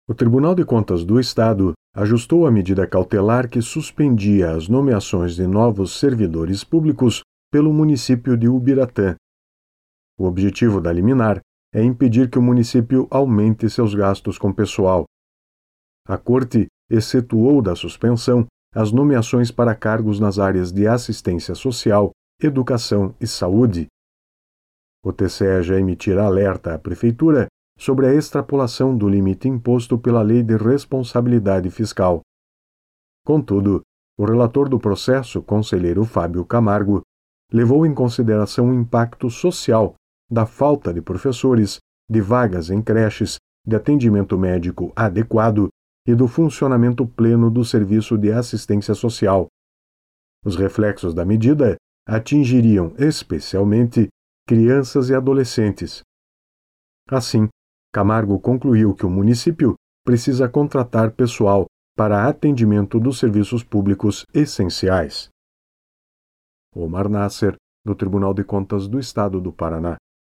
O Tribunal de Contas do Estado ajustou a medida cautelar que suspendia as nomeações de novos servidores públicos pelo município de Ubiratã. O objetivo da liminar é impedir que o município aumente seus gastos com pessoal. A Corte excetuou da suspensão as nomeações para cargos nas áreas de assistência social, educação e saúde. O TCE já emitira alerta à Prefeitura sobre a extrapolação do limite imposto pela Lei de Responsabilidade Fiscal. Contudo, o relator do processo, conselheiro Fábio Camargo, levou em consideração o impacto social da falta de professores, de vagas em creches, de atendimento médico adequado e do funcionamento pleno do serviço de assistência social. Os reflexos da medida atingiriam especialmente crianças e adolescentes. Assim, Camargo concluiu que o município precisa contratar pessoal para atendimento dos serviços públicos essenciais. Omar Nasser, do Tribunal de Contas do Estado do Paraná.